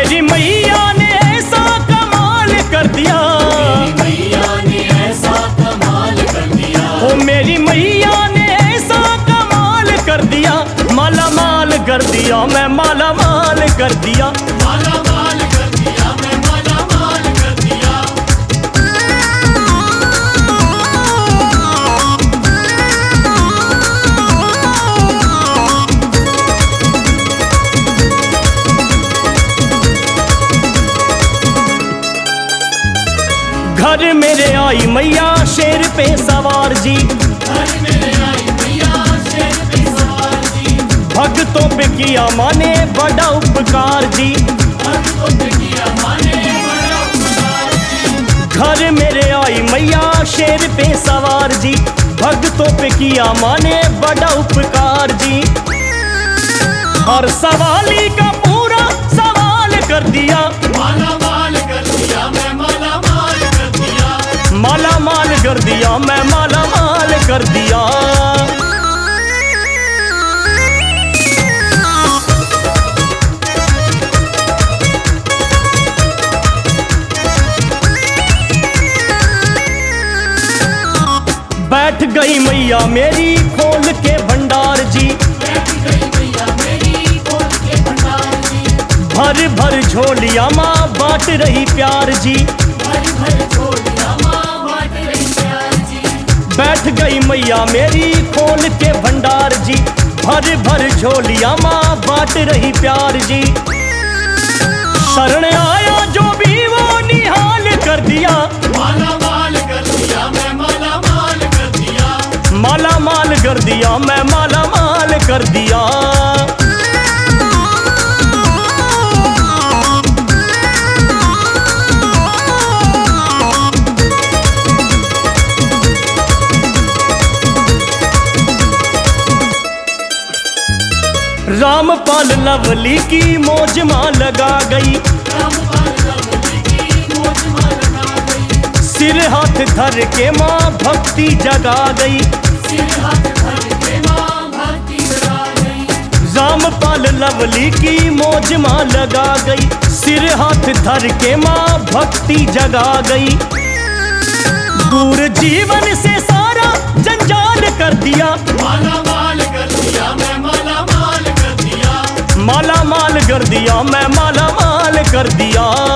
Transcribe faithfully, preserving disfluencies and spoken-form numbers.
मेरी मैया ने ऐसा कमाल कर दिया, मेरी मैया ने ऐसा कमाल कर दिया, ओ मेरी मैया ने ऐसा कमाल कर दिया, माला माल कर दिया, मैं माला माल कर दिया, माला माल कर दिया, मैं माला माल कर दिया। घर मेरे आई मैया शेर पे सवार जी, घर मेरे आई मैया शेर पे सवार जी, भक्तों पे किया माने बड़ा उपकार जी, भक्तों पे किया माने बड़ा उपकार जी। घर मेरे आई मैया शेर पे सवार जी, भक्तों पे किया माने बड़ा उपकार जी। हर सवाली का पूरा सवाल कर दिया, माला माल कर दिया, मैं माला माल कर दिया, माला माल कर दिया, मैं माला माल कर दिया। बैठ गई मैया मेरी खोल के भंडार जी, बैठ गई मैया मेरी खोल के भंडार जी, भर भर झोलिया माँ बांट रही प्यार जी, भर भर झोलिया माँ बांट रही प्यार जी। बैठ गई मैया मेरी खोल के भंडार जी, भर भर झोलिया माँ बांट रही प्यार जी। शरण आया जो भी वो निहाल कर दिया, माला माल कर दिया, मैं माला माल कर दिया, माला माल कर दिया, मैं माला माल कर दिया। रामपाल लवली की मौज माँ लगा गई, रामपाल लवली की मौज माँ लगा गई, सिर हाथ धर के माँ भक्ति जगा गई, सिर हाथ धर के माँ भक्ति जगा गई। रामपाल लवली की मौज माँ लगा गई, सिर हाथ धर के माँ भक्ति जगा गई। दूर जीवन से सारा जंजाल कर दिया, माला माल कर दिया, मैं माला माल कर दिया, माला माल कर दिया, मैं माला माल कर दिया।